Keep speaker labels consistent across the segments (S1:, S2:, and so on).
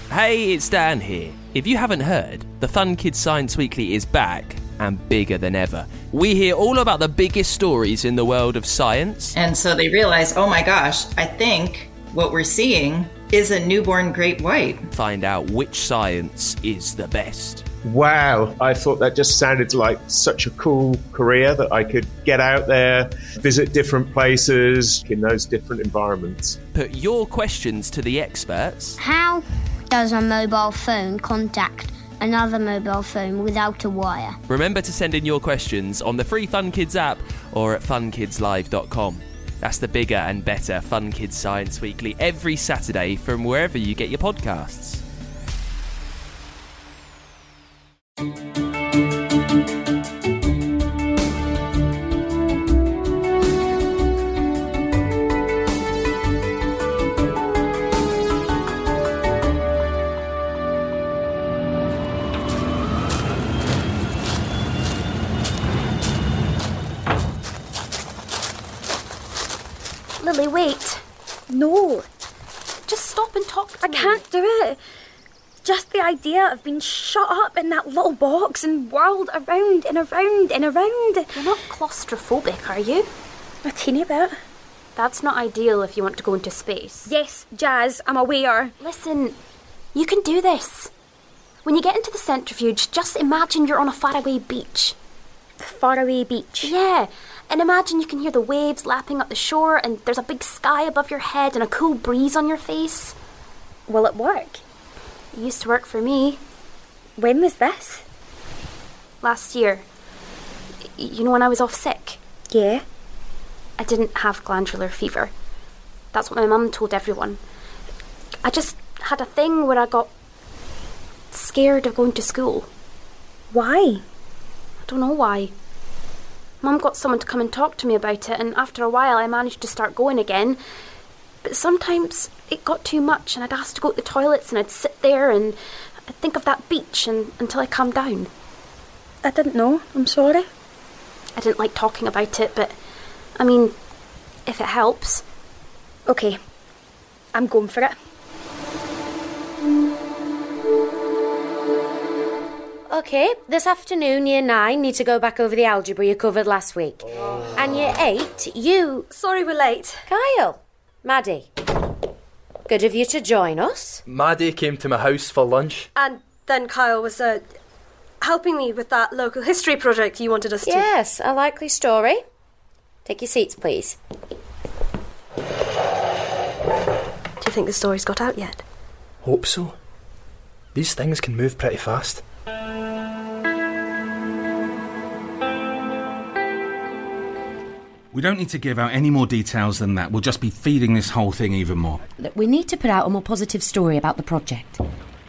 S1: Hey, it's Dan here. If you haven't heard, the Fun Kids Science Weekly is back and bigger than ever. We hear all about the biggest stories in the world of science.
S2: And so they realize, oh my gosh, I think what we're seeing is a newborn great white.
S1: Find out which science is the best.
S3: Wow, I thought that just sounded like such a cool career that I could get out there, visit different places in those different environments.
S1: Put your questions to the experts.
S4: How does a mobile phone contact another mobile phone without a wire?
S1: Remember to send in your questions on the free Fun Kids app or at funkidslive.com. That's the bigger and better Fun Kids Science Weekly every Saturday from wherever you get your podcasts.
S5: Lily, wait.
S6: No,
S5: Just stop and talk to
S6: I
S5: me.
S6: can't do it. Just the idea of being shut up in that little box and whirled around and around and around.
S5: You're not claustrophobic, are you?
S6: A teeny bit.
S5: That's not ideal if you want to go into space.
S6: Yes, Jazz, I'm aware.
S5: Listen, you can do this. When you get into the centrifuge, just imagine you're on a faraway beach.
S6: The faraway beach.
S5: Yeah, and imagine you can hear the waves lapping up the shore and there's a big sky above your head and a cool breeze on your face.
S6: Will it work?
S5: It used to work for me.
S6: When was this?
S5: Last year. You know, when I was off sick.
S6: Yeah.
S5: I didn't have glandular fever. That's what my mum told everyone. I just had a thing where I got scared of going to school.
S6: Why?
S5: I don't know why. Mum got someone to come and talk to me about it, and after a while I managed to start going again. But sometimes it got too much and I'd ask to go to the toilets and I'd sit there and I'd think of that beach until I calmed down.
S6: I didn't know. I'm sorry.
S5: I didn't like talking about it, but I mean, if it helps.
S6: Okay, I'm going for it.
S7: OK, this afternoon, Year 9 need to go back over the algebra you covered last week. And Year 8, you...
S6: Sorry we're late.
S7: Kyle, Maddie, good of you to join us.
S8: Maddie came to my house for lunch.
S6: And then Kyle was helping me with that local history project you wanted us to...
S7: Yes, a likely story. Take your seats, please.
S6: Do you think the story's got out yet?
S8: Hope so. These things can move pretty fast.
S9: We don't need to give out any more details than that. We'll just be feeding this whole thing even more.
S10: Look, we need to put out a more positive story about the project.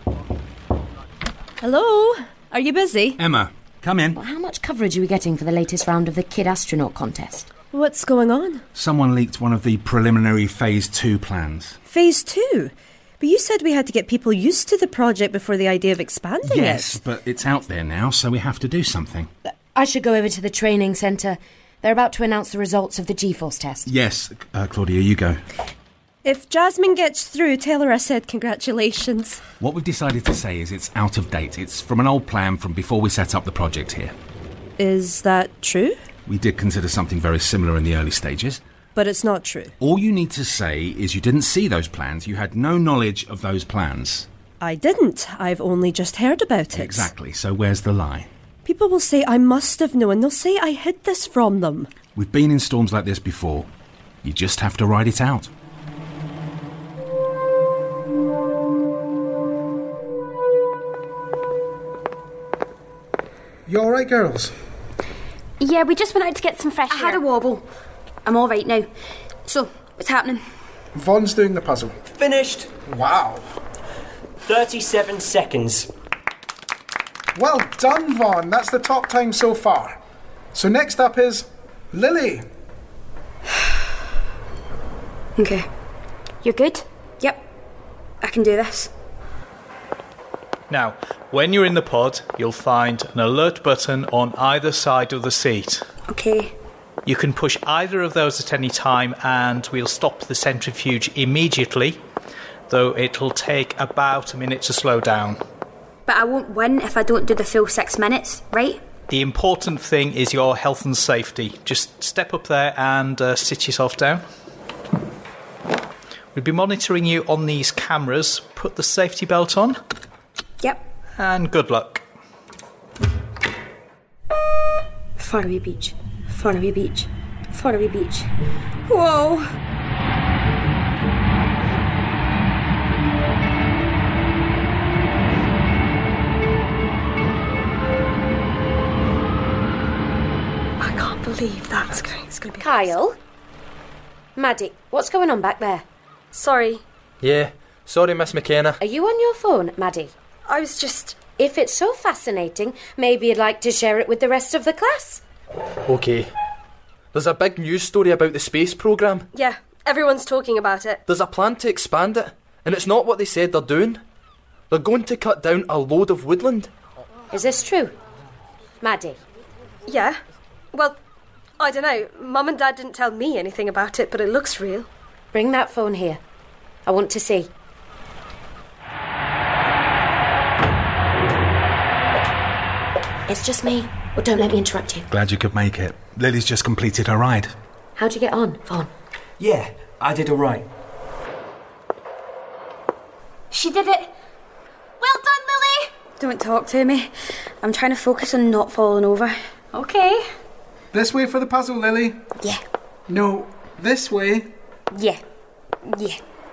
S11: Hello? Are you busy?
S9: Emma, come in.
S10: Well, how much coverage are we getting for the latest round of the Kid Astronaut contest?
S11: What's going on?
S9: Someone leaked one of the preliminary Phase 2 plans.
S11: Phase 2? But you said we had to get people used to the project before the idea of expanding it.
S9: Yes, but it's out there now, so we have to do something.
S10: I should go over to the training centre. They're about to announce the results of the G-force test.
S9: Yes, Claudia, you go.
S11: If Jasmine gets through, tell her I said congratulations.
S9: What we've decided to say is it's out of date. It's from an old plan from before we set up the project here.
S11: Is that true?
S9: We did consider something very similar in the early stages.
S11: But it's not true.
S9: All you need to say is you didn't see those plans. You had no knowledge of those plans.
S11: I didn't. I've only just heard about it.
S9: Exactly. So where's the lie?
S11: People will say I must have known. They'll say I hid this from them.
S9: We've been in storms like this before. You just have to ride it out.
S12: You all right, girls?
S5: Yeah, we just went out to get some fresh air.
S6: I had a wobble. I'm all right now. So, what's happening?
S12: Vaughn's doing the puzzle.
S13: Finished.
S12: Wow.
S13: 37 seconds.
S12: Well done, Vaughn. That's the top time so far. So next up is Lily.
S6: Okay.
S5: You're good?
S6: Yep. I can do this.
S14: Now, when you're in the pod, you'll find an alert button on either side of the seat.
S6: Okay.
S14: You can push either of those at any time and we'll stop the centrifuge immediately. though it'll take about a minute to slow down.
S6: But I won't win if I don't do the full 6 minutes, right?
S14: The important thing is your health and safety. Just step up there and sit yourself down. We'll be monitoring you on these cameras. Put the safety belt on.
S6: Yep.
S14: And good luck.
S6: Faraway Beach. Faraway Beach. Faraway Beach. Whoa! I can't believe that's going to be...
S7: Kyle? Maddie, what's going on back there?
S6: Sorry.
S8: Yeah, sorry, Miss McKenna.
S7: Are you on your phone, Maddie?
S6: I was just...
S7: If it's so fascinating, maybe you'd like to share it with the rest of the class.
S8: OK. There's a big news story about the space programme.
S6: Yeah, everyone's talking about it.
S8: There's a plan to expand it, and it's not what they said they're doing. They're going to cut down a load of woodland.
S7: Is this true? Maddie?
S6: Yeah. Well, I don't know. Mum and Dad didn't tell me anything about it, but it looks real.
S7: Bring that phone here. I want to see. It's just me. Well, don't let me interrupt you.
S9: Glad you could make it. Lily's just completed her ride.
S7: How'd you get on, Vaughn?
S13: Yeah, I did all right.
S6: She did it. Well done, Lily. Don't talk to me. I'm trying to focus on not falling over. Okay.
S12: This way for the puzzle, Lily.
S6: Yeah.
S12: No, this way.
S6: Yeah. Yeah.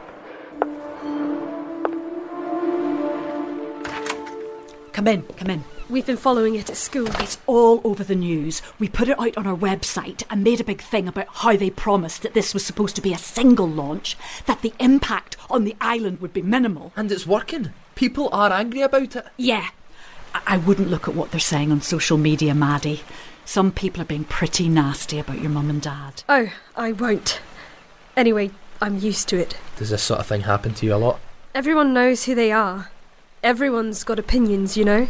S15: Come in, come in.
S6: We've been following it at school.
S15: It's all over the news. We put it out on our website and made a big thing about how they promised that this was supposed to be a single launch, that the impact on the island would be minimal.
S8: And it's working. People are angry about it.
S15: Yeah. I wouldn't look at what they're saying on social media, Maddie. Some people are being pretty nasty about your mum and dad.
S6: Oh, I won't. Anyway, I'm used to it.
S8: Does this sort of thing happen to you a lot?
S6: Everyone knows who they are. Everyone's got opinions, you know?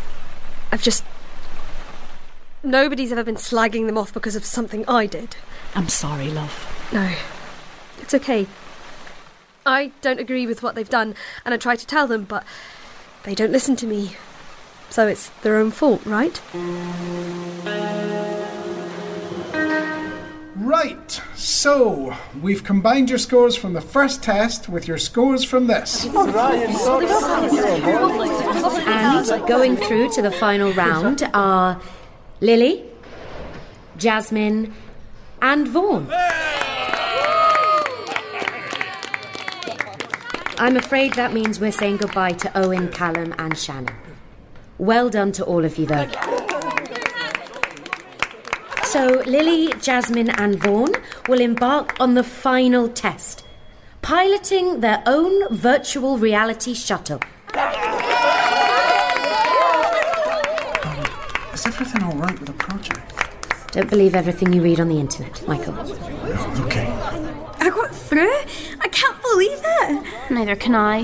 S6: Nobody's ever been slagging them off because of something I did.
S15: I'm sorry, love.
S6: No, it's okay. I don't agree with what they've done, and I try to tell them, but they don't listen to me. So it's their own fault, right?
S12: Right, so we've combined your scores from the first test with your scores from this.
S7: And going through to the final round are Lily, Jasmine, and Vaughn. I'm afraid that means we're saying goodbye to Owen, Callum, and Shannon. Well done to all of you, though. So, Lily, Jasmine, and Vaughn will embark on the final test, piloting their own virtual reality shuttle.
S12: Is everything all right with the project?
S7: Don't believe everything you read on the internet, Michael.
S12: Okay.
S6: I got through? I can't believe it. Neither can I.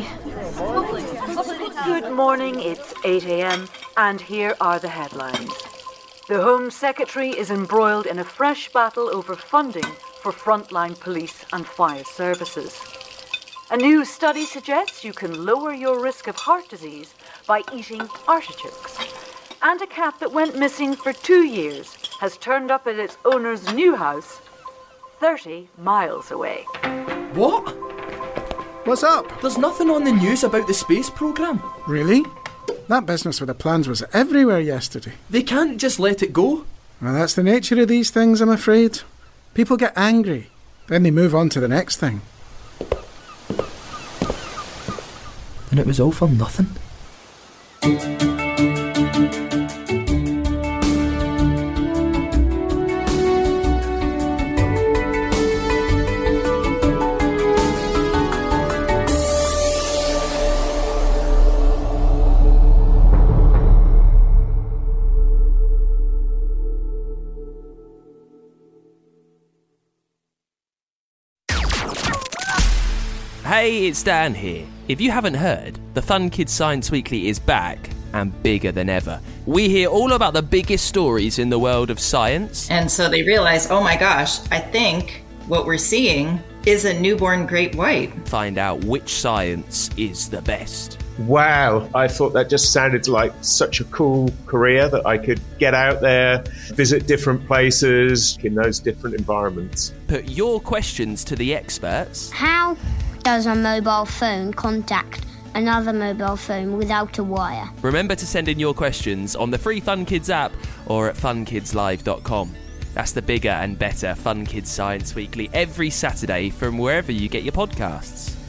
S16: Good morning, it's 8 a.m, and here are the headlines. The Home Secretary is embroiled in a fresh battle over funding for frontline police and fire services. A new study suggests you can lower your risk of heart disease by eating artichokes. And a cat that went missing for 2 years has turned up at its owner's new house 30 miles away.
S8: What?
S12: What's up?
S8: There's nothing on the news about the space programme.
S12: Really? That business with the plans was everywhere yesterday.
S8: They can't just let it go.
S12: Well, that's the nature of these things, I'm afraid. People get angry, then they move on to the next thing.
S8: And it was all for nothing.
S1: Hey, it's Dan here. If you haven't heard, the Fun Kids Science Weekly is back and bigger than ever. We hear all about the biggest stories in the world of science.
S2: And so they realize, oh my gosh, I think what we're seeing is a newborn great white.
S1: Find out which science is the best.
S3: Wow, I thought that just sounded like such a cool career that I could get out there, visit different places in those different environments.
S1: Put your questions to the experts.
S4: How does a mobile phone contact another mobile phone without a wire?
S1: Remember to send in your questions on the free Fun Kids app or at funkidslive.com. That's the bigger and better Fun Kids Science Weekly every Saturday from wherever you get your podcasts.